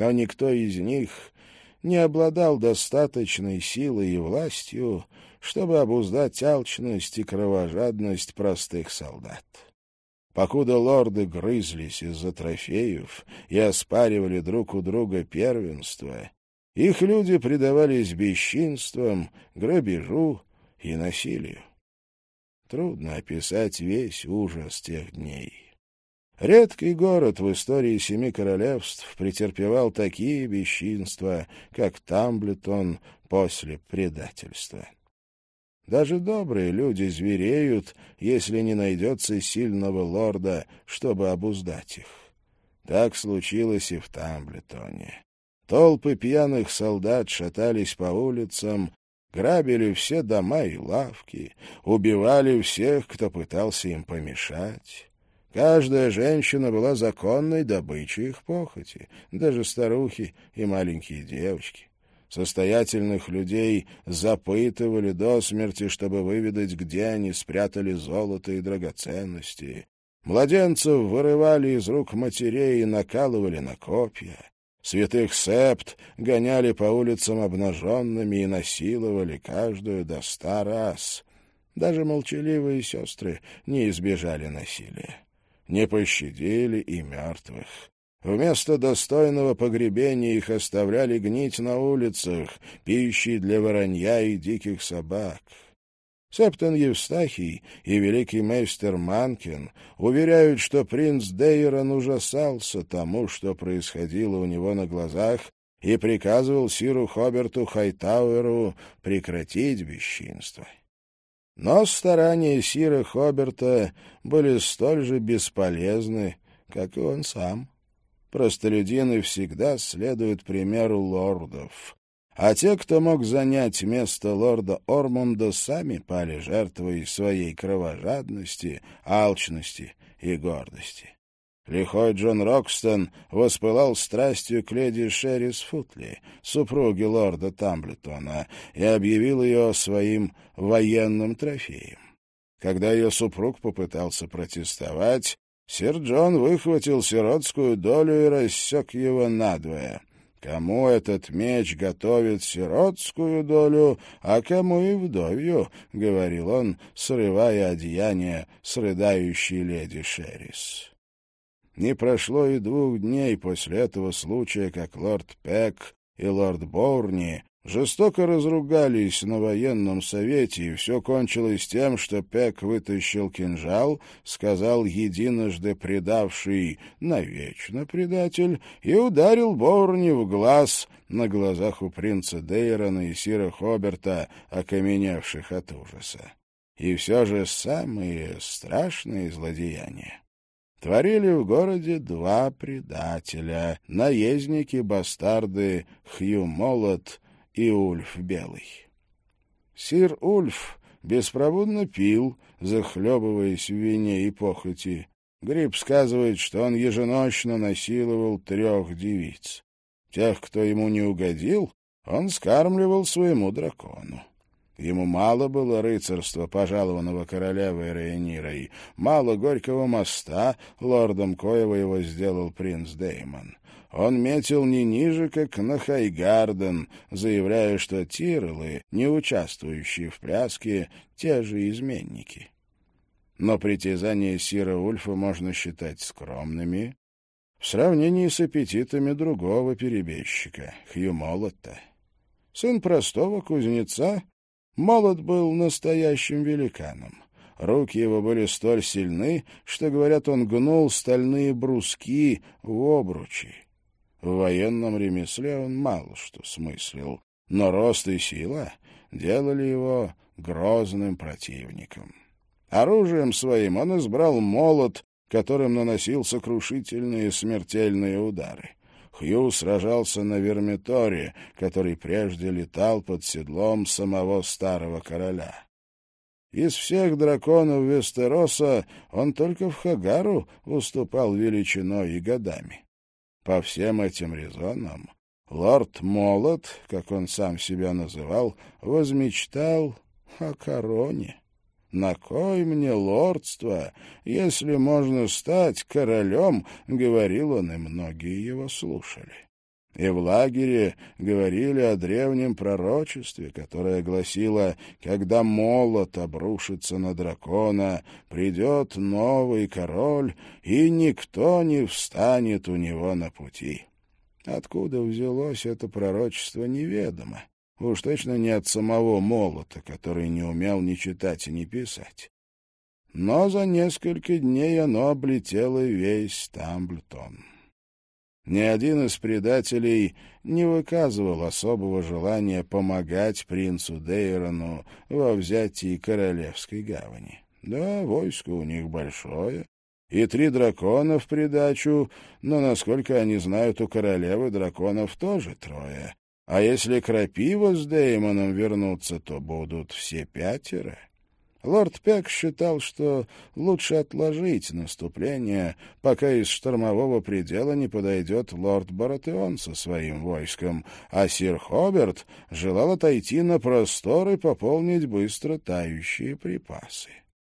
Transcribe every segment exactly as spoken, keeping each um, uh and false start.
но никто из них не обладал достаточной силой и властью, чтобы обуздать алчность и кровожадность простых солдат. Покуда лорды грызлись из-за трофеев и оспаривали друг у друга первенство, их люди предавались бесчинствам, грабежу и насилию. Трудно описать весь ужас тех дней. Редкий город в истории Семи Королевств претерпевал такие бесчинства, как Тамблетон после предательства. Даже добрые люди звереют, если не найдется сильного лорда, чтобы обуздать их. Так случилось и в Тамблетоне. Толпы пьяных солдат шатались по улицам, грабили все дома и лавки, убивали всех, кто пытался им помешать. Каждая женщина была законной добычей их похоти, даже старухи и маленькие девочки. Состоятельных людей запытывали до смерти, чтобы выведать, где они спрятали золото и драгоценности. Младенцев вырывали из рук матерей и накалывали на копья. Святых септ гоняли по улицам обнаженными и насиловали каждую до ста раз. Даже молчаливые сестры не избежали насилия. Не пощадили и мертвых. Вместо достойного погребения их оставляли гнить на улицах, пищей для воронья и диких собак. Септон Евстахий и великий мейстер Манкин уверяют, что принц Дейрон ужасался тому, что происходило у него на глазах, и приказывал сиру Хоберту Хайтауэру прекратить бесчинство. Но старания сира Хоберта были столь же бесполезны, как и он сам. Простолюдины всегда следуют примеру лордов, а те, кто мог занять место лорда Ормунда, сами пали жертвой своей кровожадности, алчности и гордости. Лихой Джон Рокстон воспылал страстью к леди Шерис Футли, супруге лорда Тамблетона, и объявил ее своим военным трофеем. Когда ее супруг попытался протестовать, сир Джон выхватил сиротскую долю и рассек его надвое. Кому этот меч готовит сиротскую долю, а кому и вдовью, — говорил он, срывая одеяние с рыдающей леди Шерис. Не прошло и двух дней после этого случая, как лорд Пек и лорд Боурни жестоко разругались на военном совете, и все кончилось тем, что Пек вытащил кинжал, сказал единожды предавший навечно предатель, и ударил Боурни в глаз на глазах у принца Дейрона и сира Хоберта, окаменевших от ужаса. И все же самые страшные злодеяния творили в городе два предателя, наездники-бастарды Хью Молот и Ульф Белый. Сир Ульф беспробудно пил, захлебываясь в вине и похоти. Гриб сказывает, что он еженочно насиловал трех девиц. Тех, кто ему не угодил, он скармливал своему дракону. Ему мало было рыцарства, пожалованного королевой Рейнирой, мало горького моста, лордом коего его сделал принц Деймон. Он метил не ниже, как на Хайгарден, заявляя, что тирлы, не участвующие в пляске, те же изменники. Но притязания сира Ульфа можно считать скромными в сравнении с аппетитами другого перебежчика, Хью Молота. Сын простого кузнеца, Молот был настоящим великаном. Руки его были столь сильны, что, говорят, он гнул стальные бруски в обручи. В военном ремесле он мало что смыслил, но рост и сила делали его грозным противником. Оружием своим он избрал молот, которым наносил сокрушительные смертельные удары. Хью сражался на Вермиторе, который прежде летал под седлом самого старого короля. Из всех драконов Вестероса он только в Хагару уступал величиной и годами. По всем этим резонам лорд Молот, как он сам себя называл, возмечтал о короне. «На кой мне лордство, если можно стать королем?» — говорил он, и многие его слушали. И в лагере говорили о древнем пророчестве, которое гласило: когда молот обрушится на дракона, придет новый король, и никто не встанет у него на пути. Откуда взялось это пророчество, неведомо. Уж точно не от самого молота, который не умел ни читать и ни писать. Но за несколько дней оно облетело весь Тамблтон. Ни один из предателей не выказывал особого желания помогать принцу Дейрону во взятии Королевской гавани. Да, войско у них большое, и три дракона в придачу, но, насколько они знают, у королевы драконов тоже трое. А если Крапива с Деймоном вернутся, то будут все пятеро. Лорд Пек считал, что лучше отложить наступление, пока из штормового предела не подойдет лорд Баратеон со своим войском, а сир Хоберт желал отойти на простор и пополнить быстро тающие припасы.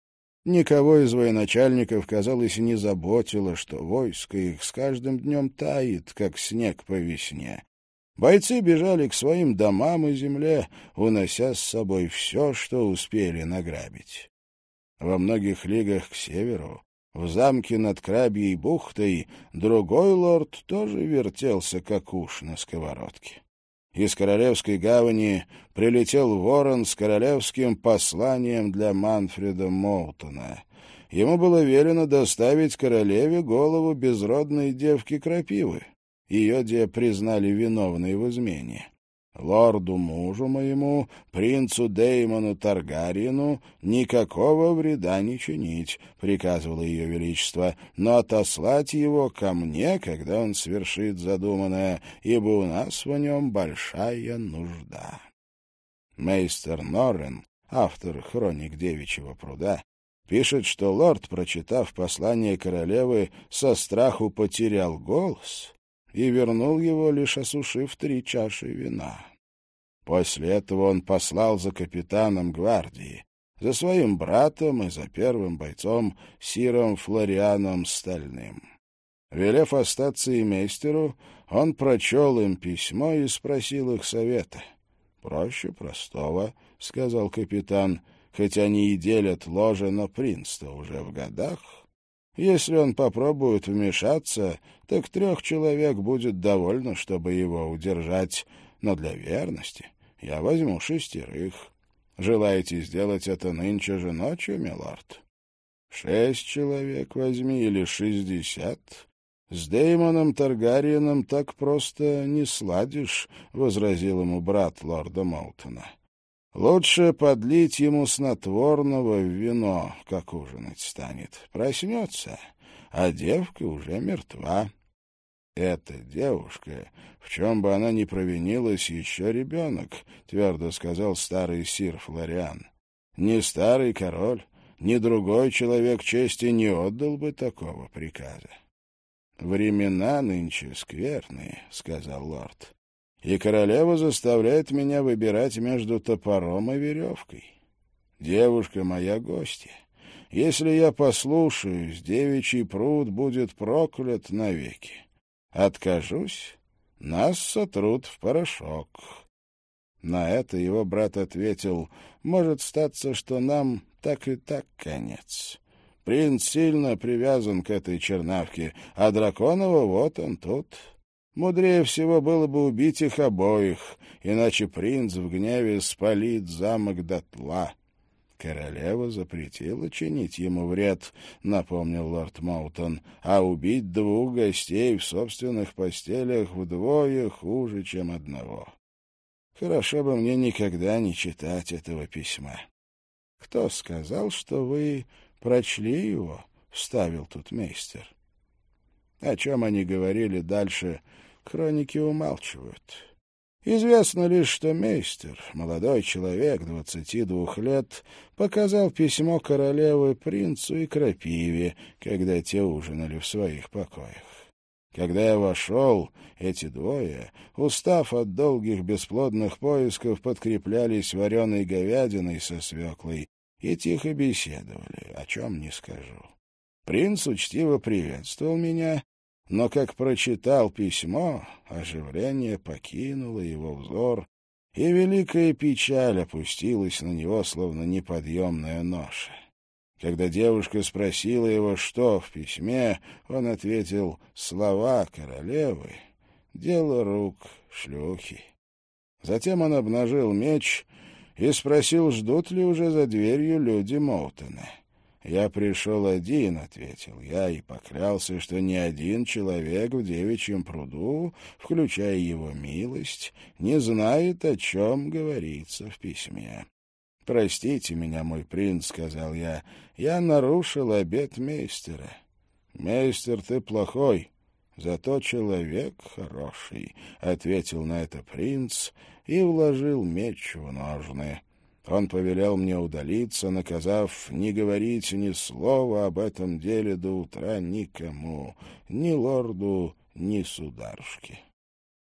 Никого из военачальников, казалось, не заботило, что войско их с каждым днем тает, как снег по весне. Бойцы бежали к своим домам и земле, унося с собой все, что успели награбить. Во многих лигах к северу, в замке над Крабьей бухтой, другой лорд тоже вертелся, как уж на сковородке. Из Королевской гавани прилетел ворон с королевским посланием для Манфреда Моутона. Ему было велено доставить королеве голову безродной девки Крапивы. Ее де признали виновной в измене. Лорду-мужу моему, принцу Деймону Таргариену, никакого вреда не чинить, — приказывало ее величество, — но отослать его ко мне, когда он свершит задуманное, ибо у нас в нем большая нужда. Мейстер Норрен, автор «Хроник девичьего пруда», пишет, что лорд, прочитав послание королевы, со страху потерял голос и вернул его, лишь осушив три чаши вина. После этого он послал за капитаном гвардии, за своим братом и за первым бойцом сиром Флорианом Стальным. Велев остаться и мейстеру, он прочел им письмо и спросил их совета. «Проще простого», — сказал капитан, — «хоть они и делят ложе, но принц-то уже в годах. Если он попробует вмешаться, так трех человек будет довольно, чтобы его удержать, но для верности я возьму шестерых. Желаете сделать это нынче же ночью, милорд? Шесть человек возьми или шестьдесят. С Деймоном Таргариеном так просто не сладишь, — возразил ему брат лорда Моутона. Лучше подлить ему снотворного в вино, как ужинать станет. Проснется, а девка уже мертва. Эта девушка, в чем бы она ни провинилась, еще ребенок, — твердо сказал старый сир Флориан. Ни старый король, ни другой человек чести не отдал бы такого приказа. «Времена нынче скверные», — сказал лорд. И королева заставляет меня выбирать между топором и веревкой. Девушка моя гостья. Если я послушаюсь, девичий пруд будет проклят навеки. Откажусь, нас сотрут в порошок». На это его брат ответил: «Может статься, что нам так и так конец. Принц сильно привязан к этой чернавке, а Драконова вот он тут». Мудрее всего было бы убить их обоих, иначе принц в гневе спалит замок дотла. Королева запретила чинить ему вред, — напомнил лорд Моутон, — а убить двух гостей в собственных постелях вдвое хуже, чем одного. Хорошо бы мне никогда не читать этого письма. — Кто сказал, что вы прочли его? — вставил тут мейстер. О чем они говорили дальше, хроники умалчивают. Известно лишь, что мейстер, молодой человек двадцати двух лет, показал письмо королевы принцу и Крапиве, когда те ужинали в своих покоях. Когда я вошел, эти двое, устав от долгих бесплодных поисков, подкреплялись вареной говядиной со свеклой и тихо беседовали, о чем не скажу. Принц учтиво приветствовал меня, Но как прочитал письмо, оживление покинуло его взор, и великая печаль опустилась на него, словно неподъемная ноша. Когда девушка спросила его, что в письме, он ответил: «Слова королевы, дело рук шлюхи». Затем он обнажил меч и спросил, ждут ли уже за дверью люди Моутона. «Я пришел один», — ответил я, и поклялся, что ни один человек в девичьем пруду, включая его милость, не знает, о чем говорится в письме. «Простите меня, мой принц», — сказал я, — «я нарушил обет мейстера». «Мейстер, ты плохой, зато человек хороший», — ответил на это принц и вложил меч в ножны. Он повелел мне удалиться, наказав не говорить ни слова об этом деле до утра никому, ни лорду, ни сударушке.